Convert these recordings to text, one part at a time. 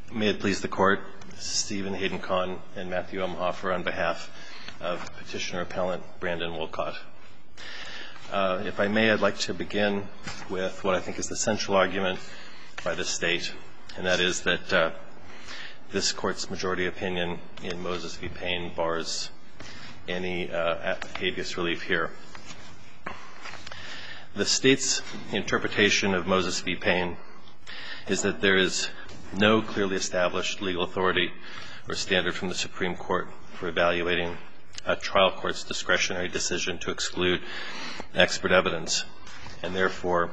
May it please the Court, Stephen Hayden Kahn and Matthew Umhofer on behalf of Petitioner-Appellant Brandon Wolcott. If I may, I'd like to begin with what I think is the central argument by the State, and that is that this Court's majority opinion in Moses v. Payne bars any habeas relief here. The State's interpretation of Moses v. Payne is that there is no clearly established legal authority or standard from the Supreme Court for evaluating a trial court's discretionary decision to exclude expert evidence, and therefore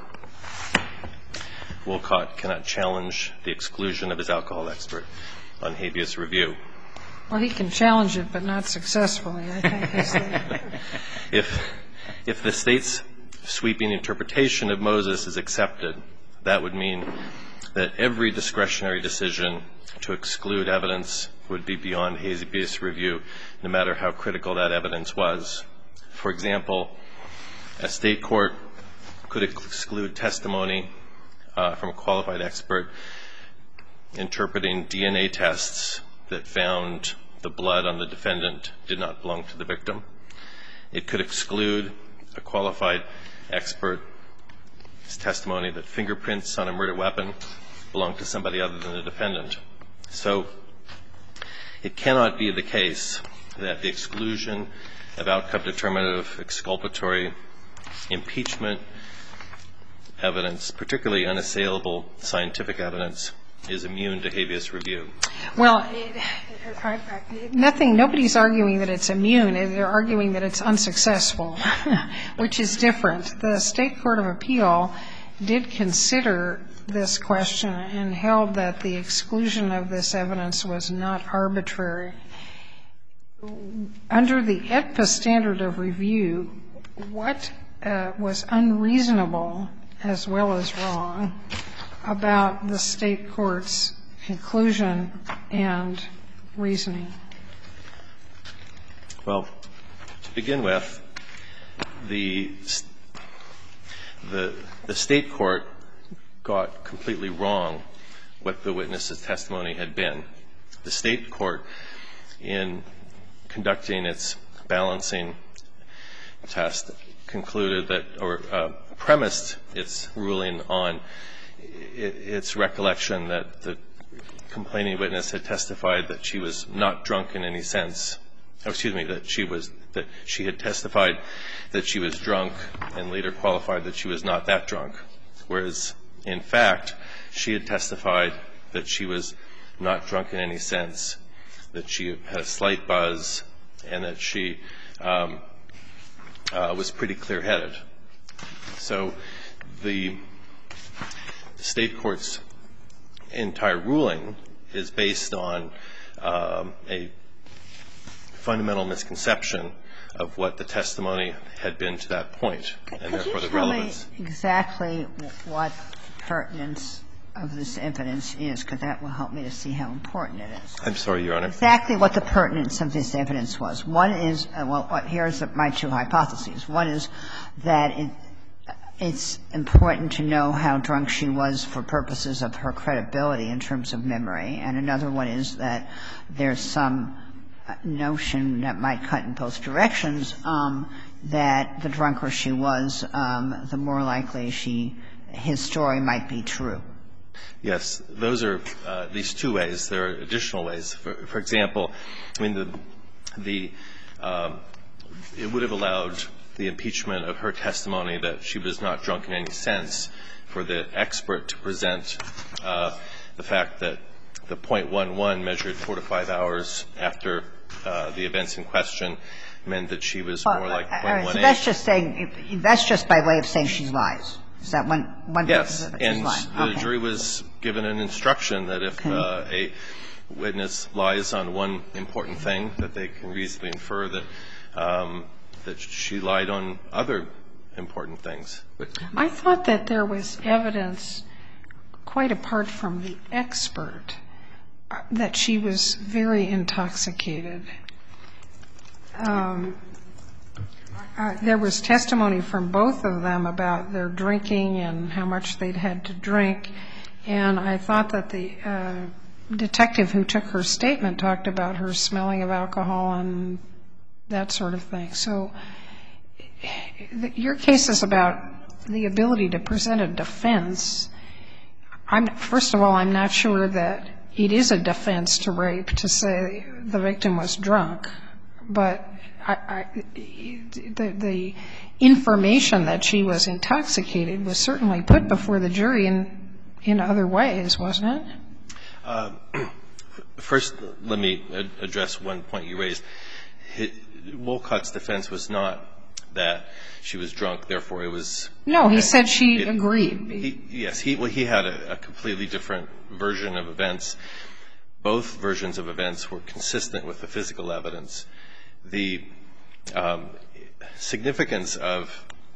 Wolcott cannot challenge the exclusion of his alcohol expert on habeas review. Well, he can challenge it, but not successfully, I think. If the State's sweeping interpretation of Moses is accepted, that would mean that every discretionary decision to exclude evidence would be beyond habeas review, no matter how critical that evidence was. For example, a State court could exclude testimony from a qualified expert interpreting DNA tests that found the blood on the defendant did not belong to the victim. It could exclude a qualified expert's testimony that fingerprints on a murder weapon belong to somebody other than the defendant. So it cannot be the case that the exclusion of outcome-determinative exculpatory impeachment evidence, particularly unassailable scientific evidence, is immune to habeas review. Well, nobody's arguing that it's immune. They're arguing that it's unsuccessful, which is different. The State Court of Appeal did consider this question and held that the exclusion of this evidence was not arbitrary. Under the AEDPA standard of review, what was unreasonable as well as wrong about the State court's conclusion and reasoning? Well, to begin with, the State court got completely wrong what the witness's testimony had been. The State court, in conducting its balancing test, concluded that, or premised its ruling on its recollection that the complaining witness had testified that she was not drunk in any sense. That she had testified that she was drunk and later qualified that she was not that drunk, whereas, in fact, she had testified that she was not drunk in any sense, that she had a slight buzz, and that she was pretty clear-headed. So the State court's entire ruling is based on a fundamental misconception of what the testimony had been to that point, and therefore the relevance. Could you tell me exactly what pertinence of this evidence is? Because that will help me to see how important it is. I'm sorry, Your Honor. Exactly what the pertinence of this evidence was. One is, well, here's my two hypotheses. One is that it's important to know how drunk she was for purposes of her credibility in terms of memory, and another one is that there's some notion that might cut in both directions, that the drunker she was, the more likely his story might be true. Yes. Those are these two ways. There are additional ways. For example, I mean, it would have allowed the impeachment of her testimony that she was not drunk in any sense for the expert to present the fact that the .11 measured 4 to 5 hours after the events in question meant that she was more like .18. So that's just by way of saying she lies. Is that one purpose of it? Yes. And the jury was given an instruction that if a witness lies on one important thing, that they can reasonably infer that she lied on other important things. I thought that there was evidence, quite apart from the expert, that she was very intoxicated. There was testimony from both of them about their drinking and how much they'd had to drink, and I thought that the detective who took her statement talked about her smelling of alcohol and that sort of thing. So your case is about the ability to present a defense. First of all, I'm not sure that it is a defense to rape to say the victim was drunk, but the information that she was intoxicated was certainly put before the jury in other ways, wasn't it? First, let me address one point you raised. Wolcott's defense was not that she was drunk, therefore it was... No, he said she agreed. Yes, he had a completely different version of events. Both versions of events were consistent with the physical evidence. The significance of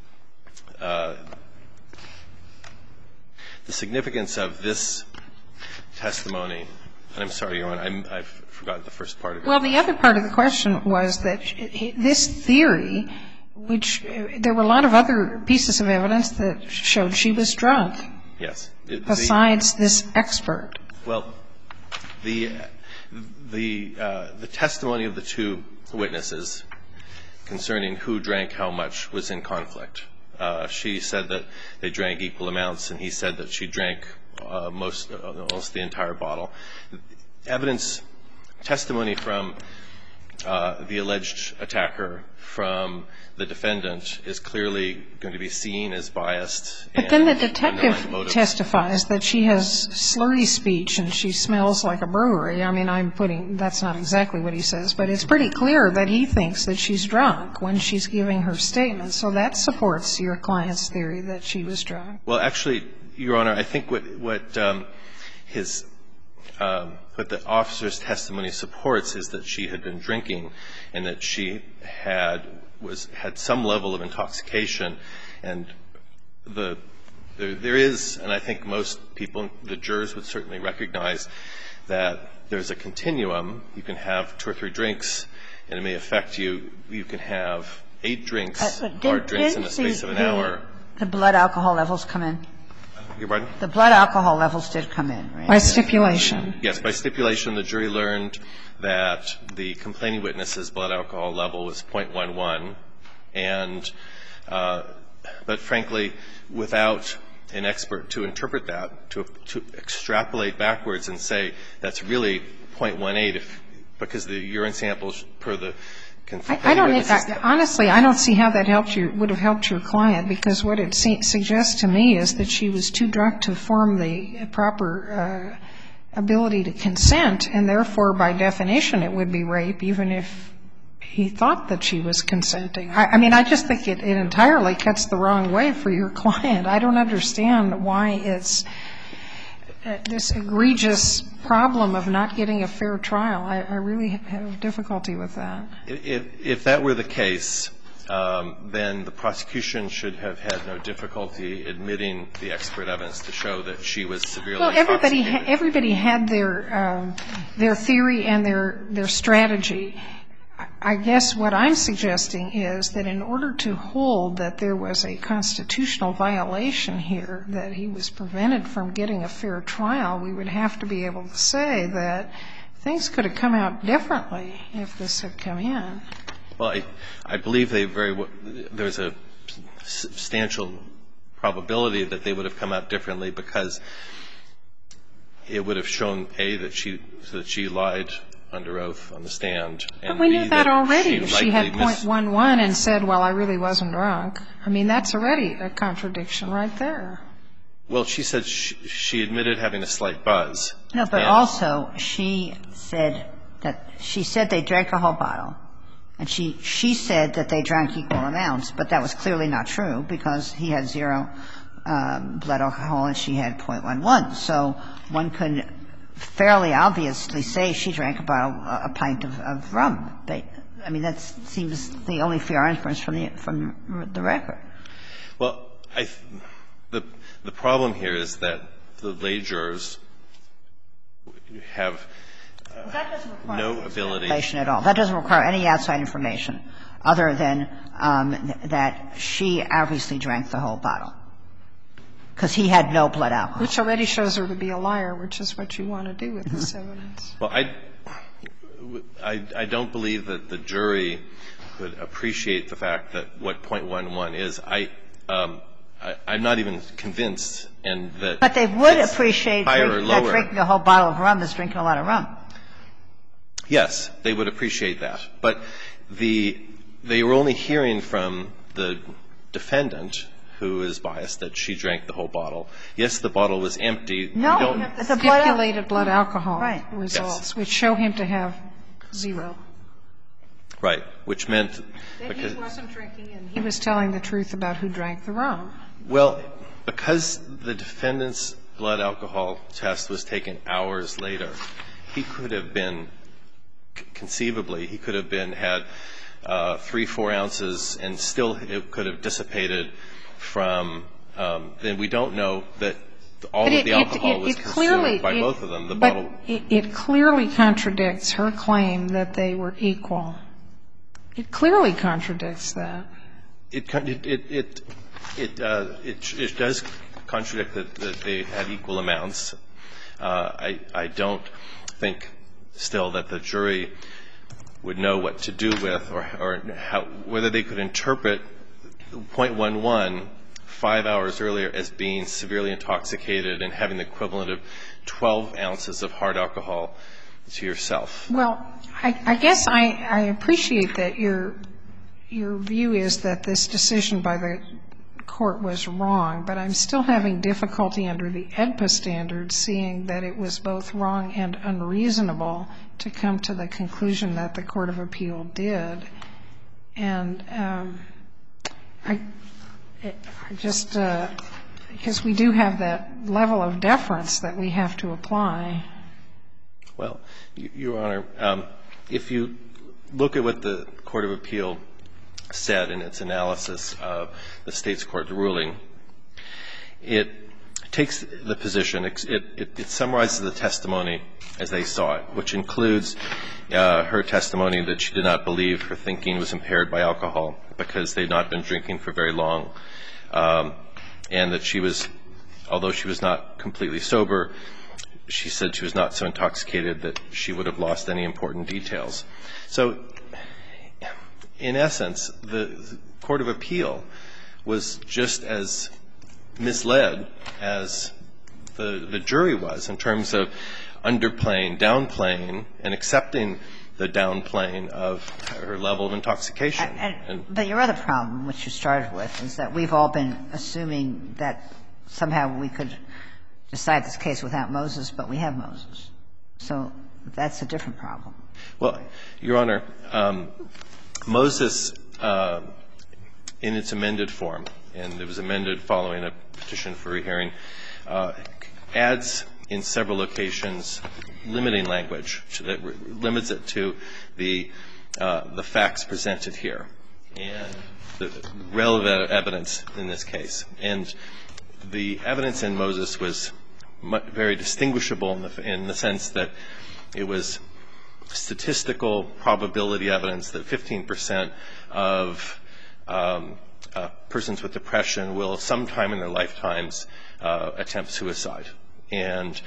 this testimony, and I'm sorry, Your Honor, I've forgotten the first part of it. Well, the other part of the question was that this theory, which there were a lot of other pieces of evidence that showed she was drunk. Yes. Besides this expert. Well, the testimony of the two witnesses concerning who drank how much was in conflict. She said that they drank equal amounts, and he said that she drank almost the entire bottle. Testimony from the alleged attacker, from the defendant, is clearly going to be seen as biased. But then the detective testifies that she has slurry speech and she smells like a brewery. I mean, that's not exactly what he says, but it's pretty clear that he thinks that she's drunk when she's giving her statement. So that supports your client's theory that she was drunk. Well, actually, Your Honor, I think what the officer's testimony supports is that she had been drinking and that she had some level of intoxication. And there is, and I think most people, the jurors would certainly recognize that there's a continuum. You can have 2 or 3 drinks and it may affect you. You can have 8 drinks, hard drinks in the space of an hour. The blood alcohol levels come in? Your pardon? The blood alcohol levels did come in, right? By stipulation. Yes, by stipulation, the jury learned that the complaining witness's blood alcohol level was 0.11, and but frankly, without an expert to interpret that, to extrapolate backwards and say that's really 0.18 because the urine samples per the Honestly, I don't see how that would have helped your client, because what it suggests to me is that she was too drunk to form the proper ability to consent, and therefore, by definition, it would be rape, even if he thought that she was consenting. I mean, I just think it entirely cuts the wrong way for your client. I don't understand why it's this egregious problem of not getting a fair trial. I really have difficulty with that. If that were the case, then the prosecution should have had no difficulty admitting the expert evidence to show that she was severely intoxicated. Well, everybody had their theory and their strategy. I guess what I'm suggesting is that in order to hold that there was a constitutional violation here, that he was prevented from getting a fair trial, we would have to be able to say that things could have come out differently if this had come in. Well, I believe there's a substantial probability that they would have come out differently, because it would have shown, A, that she lied under oath on the stand. But we knew that already. She had 0.11 and said, well, I really wasn't drunk. I mean, that's already a contradiction right there. Well, she said she admitted having a slight buzz. No, but also she said they drank a whole bottle. And she said that they drank equal amounts, but that was clearly not true, because he had 0 blood alcohol and she had 0.11. So one could fairly obviously say she drank a pint of rum. I mean, that seems the only fair inference from the record. Well, the problem here is that the lay jurors have no ability. That doesn't require any outside information other than that she obviously drank the whole bottle. because he had no blood alcohol. Which already shows her to be a liar, which is what you want to do with this evidence. Well, I don't believe that the jury could appreciate the fact that what .11 is. I'm not even convinced, and that But they would appreciate higher or that lower. drinking a whole bottle of rum is drinking a lot of rum. Yes, they would appreciate that. But they were only hearing from the defendant, who is biased, that she drank the whole bottle. Yes, the bottle was empty. No, the Stipulated blood alcohol Right. results, Yes. which show him to have 0. Right, which meant That because he wasn't drinking and he was telling the truth about who drank the rum. Well, because the defendant's blood alcohol test was taken hours later, he could have been, conceivably, he could have had 3-4 ounces, and still it could have dissipated from, then we don't know that all of the alcohol was consumed by both of them. But it clearly contradicts her claim that they were equal. It clearly contradicts that. It does contradict that they had equal amounts. I don't think still that the jury would know what to do with, or whether they could interpret .11 5 hours earlier as being severely intoxicated and having the equivalent of 12 ounces of hard alcohol to yourself. Well, I guess I appreciate that your view is that this decision by the court was wrong, but I'm still having difficulty under the AEDPA standards seeing that it was both wrong and unreasonable to come to the conclusion that the Court of Appeal did. And I just, because we do have that level of deference that we have to apply. Well, Your Honor, if you look at what the Court of Appeal said in its analysis of the State's court ruling, it takes the position, it summarizes the testimony as they saw it, which includes her testimony that she did not believe her thinking was impaired by alcohol because they had not been drinking for very long, and that she was, although she was not completely sober, she said she was not so intoxicated that she would have lost any important details. So, in essence, the Court of Appeal was just as misled as the jury was in terms of underplaying, downplaying, and accepting the downplaying of her level of intoxication. But your other problem, which you started with, is that we've all been assuming that somehow we could decide this case without Moses, but we have Moses. So that's a different problem. Well, Your Honor, Moses, in its amended form, and it was amended following a petition for rehearing, adds in several locations limiting language that limits it to the facts presented here and the relevant evidence in this case. And the evidence in Moses was very distinguishable in the sense that it was statistical probability evidence that 15% of persons with depression will sometime in their lifetimes attempt suicide. And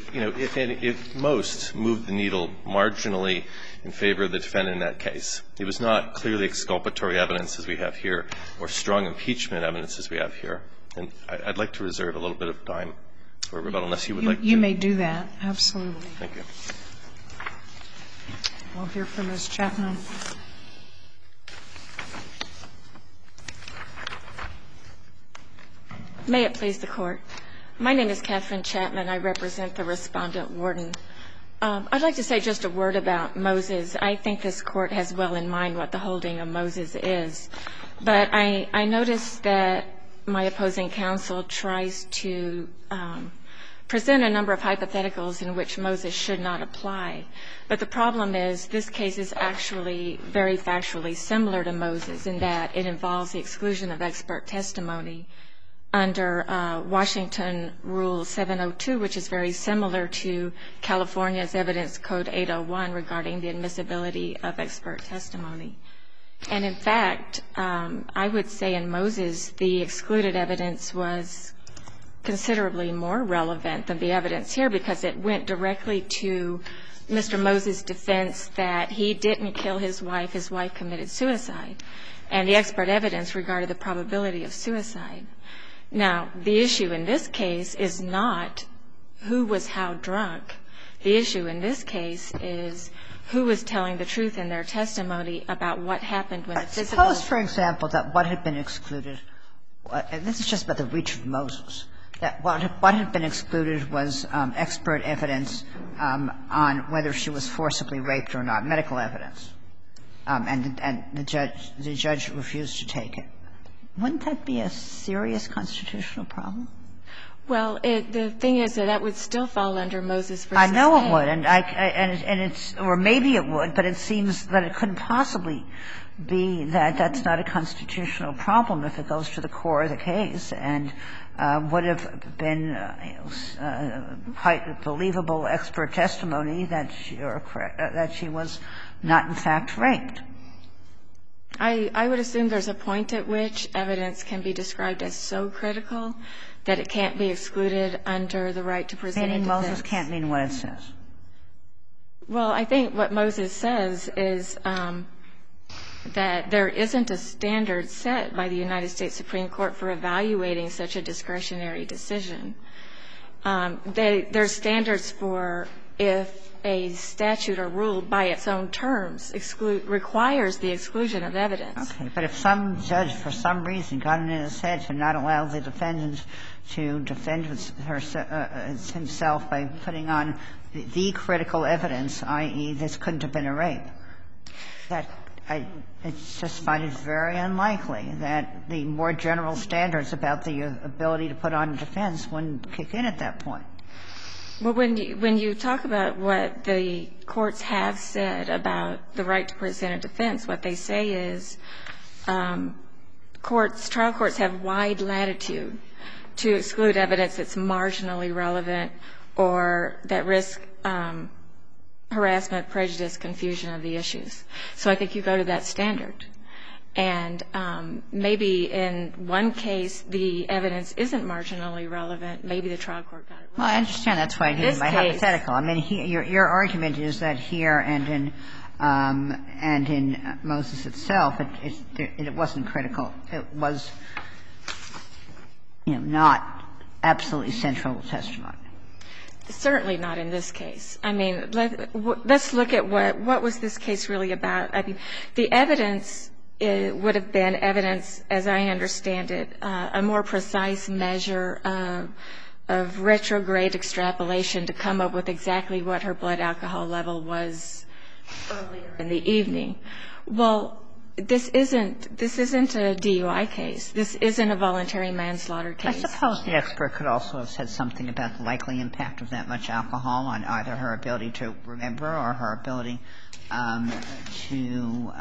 if most moved the needle marginally in favor of the defendant in that case, it was not clearly exculpatory evidence as we have here or strong impeachment evidence as we have here. And I'd like to reserve a little bit of time for rebuttal unless you would like to. You may do that. Absolutely. Thank you. We'll hear from Ms. Chapman. May it please the Court. My name is Catherine Chapman. I represent the Respondent Warden. I'd like to say just a word about Moses. I think this Court has well in mind what the holding of Moses is. But I noticed that my opposing counsel tries to present a number of hypotheticals in which Moses should not apply. But the problem is this case is actually very factually similar to Moses in that it involves the exclusion of expert testimony under Washington Rule 702, which is very similar to California's Evidence Code 801 regarding the admissibility of expert testimony. And in fact, I would say in Moses the excluded evidence was considerably more relevant than the evidence here because it went directly to Mr. Moses' defense that he didn't kill his wife committed suicide, and the expert evidence regarded the probability of suicide. Now, the issue in this case is not who was how drunk. The issue in this case is who was telling the truth in their testimony about what happened when the physical... Suppose, for example, that what had been excluded, and this is just about the reach of Moses, that what had been excluded was expert evidence on whether she was forcibly raped or not, medical evidence, and the judge refused to take it. Wouldn't that be a serious constitutional problem? Well, the thing is that would still fall under Moses v. I know Hay. it would, and it's, or maybe it would, but it seems that it couldn't possibly be that that's not a constitutional problem if it goes to the core of the case and would have been believable expert testimony that she was not in fact raped. I would assume there's a point at which evidence can be described as so critical that it can't be excluded under the right to present a defense. Meaning Moses can't mean what it says. Well, I think what Moses says is that there isn't a standard set by the United States Supreme Court for evaluating such a discretionary decision. There's standards for if a statute or rule by its own terms requires the exclusion of evidence. Okay. But if some judge for some reason got it in his head to not allow the defendant to defend himself by putting on the critical evidence, i.e., this couldn't have been a rape, that I just find it very unlikely that the more general standards about the ability to put on a defense wouldn't kick in at that point. Well, when you talk about what the courts have said about the right to present a defense, what they say is trial courts have wide latitude to exclude evidence that's marginally relevant or that risk harassment, prejudice, confusion of the issues. So I think you go to that standard. And maybe in one case the evidence isn't marginally relevant. Maybe the trial court got it wrong. Well, I understand. That's why I gave you my hypothetical. I mean, your argument is that here and in Moses itself, it wasn't critical. It was, not absolutely central testimony. Certainly not in this case. I mean, let's look at what was this case really about. I mean, the evidence would have been evidence, as I understand it, a more precise measure of retrograde extrapolation to come up with exactly what her blood alcohol level was earlier in the evening. Well, this isn't a DUI case. This isn't a voluntary manslaughter case. I suppose the expert could also have said something about the likely impact of that much alcohol on either her ability to remember or her ability to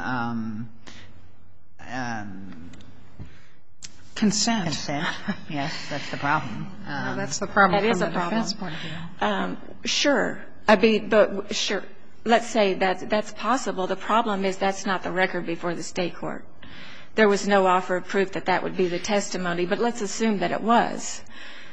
Consent. Yes, that's the problem. No, that's the problem from the a problem. defense point of view. Sure. I mean, but sure. Let's say that's possible. The problem is that's not the record before the state court. There was no offer of proof that that would be the testimony, but let's assume that it was.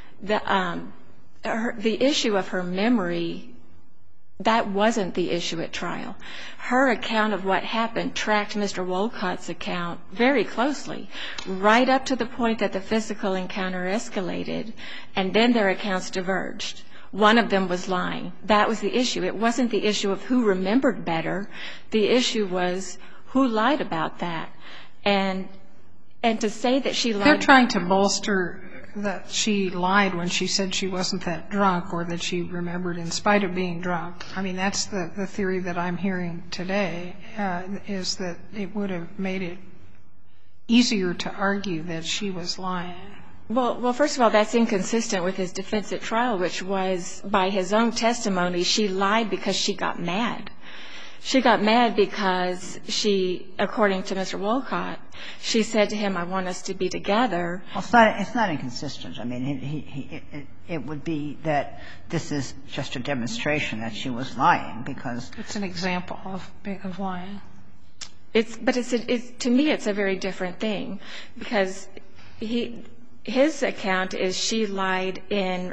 The issue of her memory, that wasn't the issue at trial. Her account of what happened tracked Mr. Wolcott's account very closely, right up to the point that the physical encounter escalated, and then their accounts diverged. One of them was lying. That was the issue. It wasn't the issue of who remembered better. The issue was who lied about that. And to say that she lied. They're trying to bolster that she lied when she said she wasn't that drunk or that she remembered in spite of being drunk. I mean, that's the theory that I'm hearing today, is that it would have made it easier to argue that she was lying. Well, first of all, that's inconsistent with his defense at trial, which was, by his own testimony, she lied because she got mad. She got mad because she, according to Mr. Wolcott, she said to him, I want us to be together. Well, it's not inconsistent. I mean, it would be that this is just a demonstration that she was lying because. It's an example of lying. To me, it's a very different thing because his account is she lied in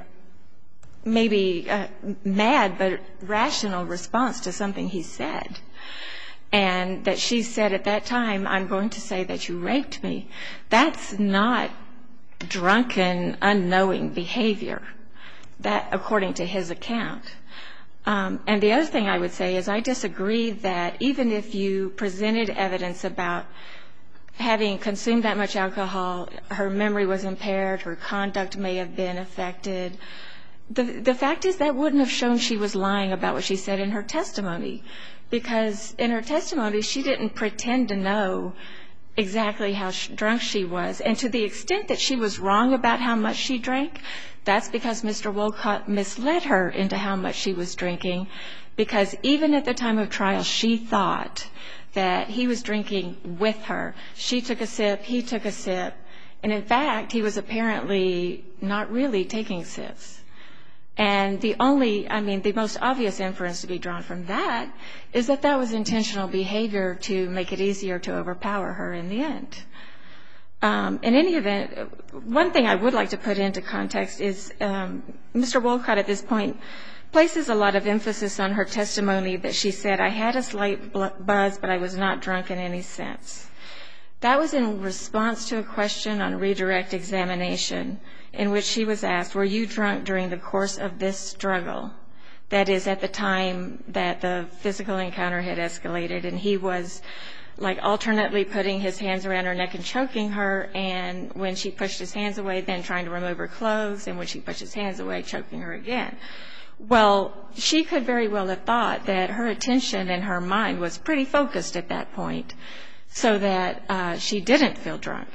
maybe mad but rational response to something he said. And that she said at that time, I'm going to say that you raped me. That's not drunken, unknowing behavior, that according to his account. And the other thing I would say is I disagree that even if you presented evidence about having consumed that much alcohol, her memory was impaired, her conduct may have been affected, the fact is that wouldn't have shown she was lying about what she said in her testimony. Because in her testimony, she didn't pretend to know exactly how drunk she was. And to the extent that she was wrong about how much she drank, that's because Mr. Wolcott misled her into how much she was drinking. Because even at the time of trial, she thought that he was drinking with her. She took a sip, he took a sip. And in fact, he was apparently not really taking sips. And the most obvious inference to be drawn from that is that that was intentional behavior to make it easier to overpower her in the end. In any event, one thing I would like to put into context is Mr. Wolcott at this point places a lot of emphasis on her testimony that she said, I had a slight buzz, but I was not drunk in any sense. That was in response to a question on redirect examination in which she was asked, were you drunk during the course of this struggle? That is, at the time that the physical encounter had escalated, and he was like alternately putting his hands around her neck and choking her, and when she pushed his hands away, then trying to remove her clothes, and when she pushed his hands away, choking her again. Well, she could very well have thought that her attention and her mind was pretty focused at that point, so that she didn't feel drunk.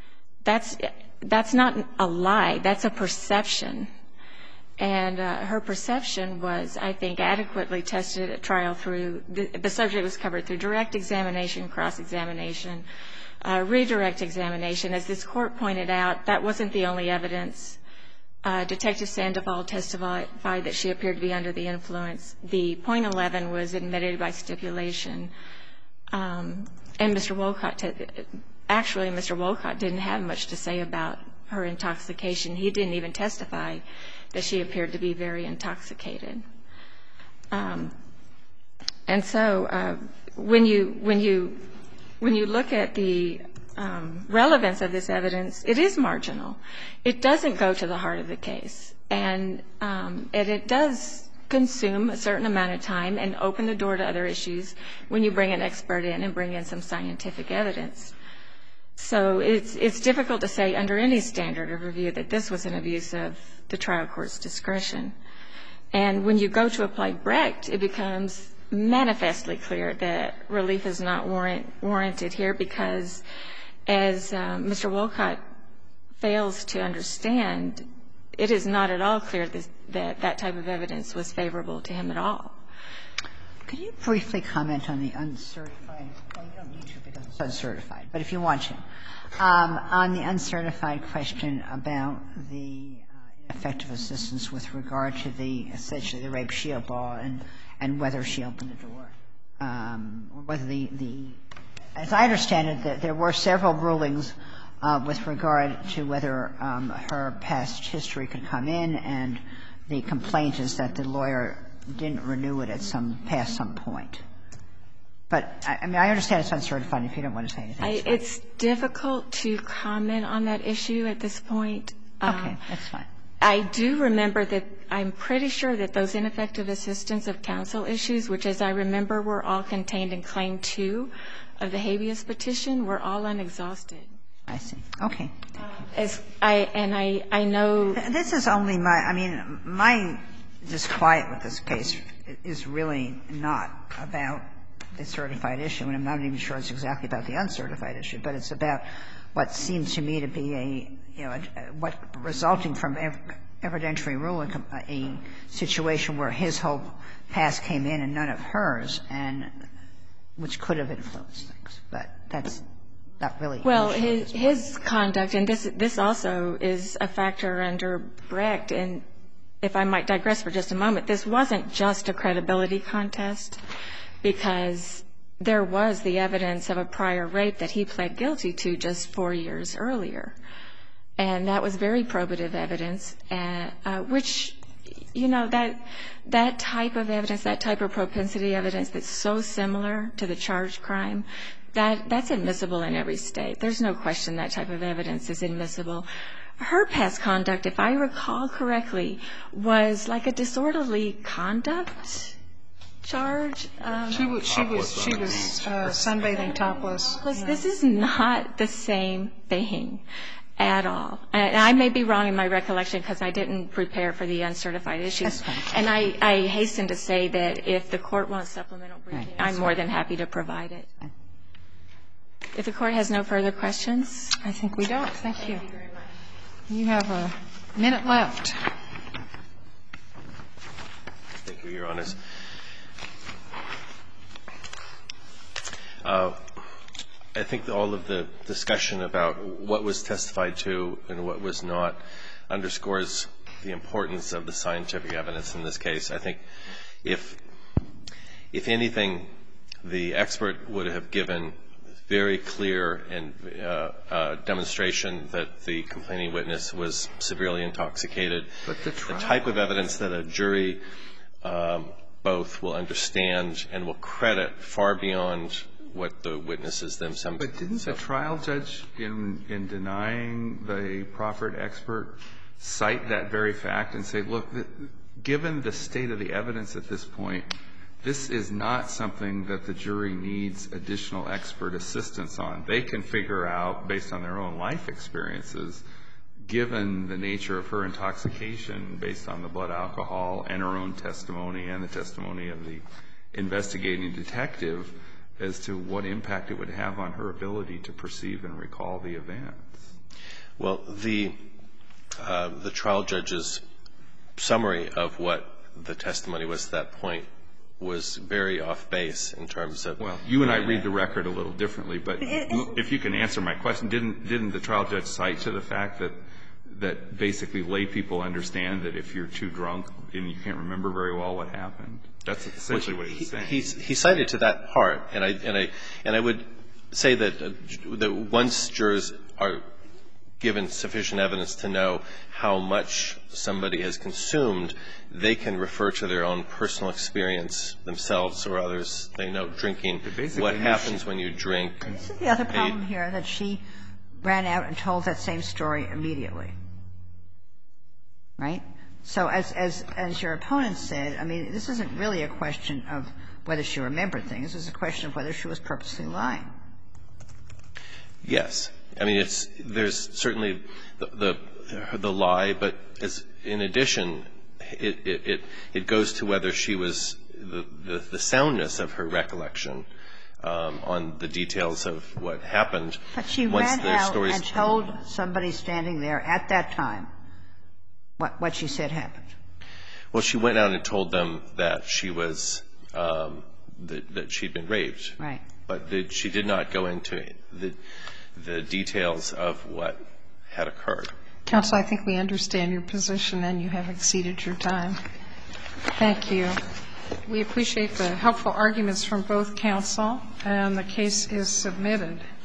That's not a lie. That's a perception. And her perception was, I think, adequately tested at trial through the subject was covered through direct examination, cross-examination, redirect examination. As this court pointed out, that wasn't the only evidence. Detective Sandoval testified that she appeared to be under the influence. The .11 was admitted by stipulation. And Mr. Wolcott didn't have much to say about her intoxication. He didn't even testify that she appeared to be very intoxicated. And so when you look at the relevance of this evidence, it is marginal. It doesn't go to the heart of the case. And it does consume a certain amount of time and open the door to other issues when you bring an expert in and bring in some scientific evidence. So it's difficult to say under any standard of review that this was an abuse of the trial court's discretion. And when you go to apply Brecht, it becomes manifestly clear that relief is not warranted here because, as Mr. Wolcott fails to understand, it is not at all clear that that type of evidence was favorable to him at all. Could you briefly comment on the uncertified? Well, you don't need to because it's uncertified, but if you want to. On the uncertified question about the ineffective assistance with regard to essentially the rape shield law and whether she opened the door, or whether as I understand it, there were several rulings with regard to whether her past history could come in, and the complaint is that the lawyer didn't renew it past some point. But, I mean, I understand it's uncertified if you don't want to say anything. It's difficult to comment on that issue at this point. Okay, that's fine. I do remember that I'm pretty sure that those ineffective assistance of counsel issues, which as I remember were all contained in Claim 2 of the habeas petition, were all unexhausted. I see. Okay. I know. This is only my disquiet with this case is really not about the certified issue, and I'm not even sure it's exactly about the uncertified issue, but it's about what seems to me to be what resulting from evidentiary ruling, a situation where his whole past came in and none of hers, and which could have influenced things. But that's not really. Well, his conduct, and this also is a factor under Brecht, and if I might digress for just a moment, this wasn't just a credibility contest, because there was the evidence of a prior rape that he pled guilty to just 4 years earlier. And that was very probative evidence, which, you know, that type of evidence, that type of propensity evidence that's so similar to the charged crime, that's admissible in every state. There's no question that type of evidence is admissible. Her past conduct, if I recall correctly, was like a disorderly conduct charge. She was sunbathing topless. This is not the same thing at all. And I may be wrong in my recollection because I didn't prepare for the uncertified issues. And I hasten to say that if the court wants supplemental briefing, I'm more than happy to provide it. If the court has no further questions. I think we don't. Thank you. Thank you very much. You have a minute left. Thank you, Your Honors. I think all of the discussion about what was testified to and what was not underscores the importance of the scientific evidence in this case. I think if anything, the expert would have given very clear and demonstration that the complaining witness was severely intoxicated. But the type of evidence that a jury both will understand and will credit far beyond what the witnesses themselves. But didn't the trial judge, in denying the proffered expert, cite that very fact and say, look, given the state of the evidence at this point, this is not something that the jury needs additional expert assistance on. They can figure out, based on their own life experiences, given the nature of her intoxication, based on the blood alcohol and her own testimony and the testimony of the investigating detective, as to what impact it would have on her ability to perceive and recall the events. Well, the trial judge's summary of what the testimony was at that point was very off base in terms of. Well, you and I read the record a little differently, but if you can answer my question, didn't the trial judge cite to the fact that basically lay people understand that if you're too drunk and you can't remember very well what happened? That's essentially what he was saying. He cited to that part, and I would say that once jurors are given sufficient evidence to know how much somebody has consumed, they can refer to their own personal experience themselves or others. They know drinking, what happens when you drink. This is the other problem here, that she ran out and told that same story immediately. Right? So as your opponent said, I mean, this isn't really a question of whether she remembered things. It's a question of whether she was purposely lying. Yes. I mean, there's certainly the lie, but in addition, it goes to whether she was the soundness of her recollection on the details of what happened. But she ran out and told somebody standing there at that time what she said happened. Well, she went out and told them that she was that she'd been raped. Right. But she did not go into the details of what had occurred. Counsel, I think we understand your position, and you have exceeded your time. Thank you. We appreciate the helpful arguments from both counsel, and the case is submitted.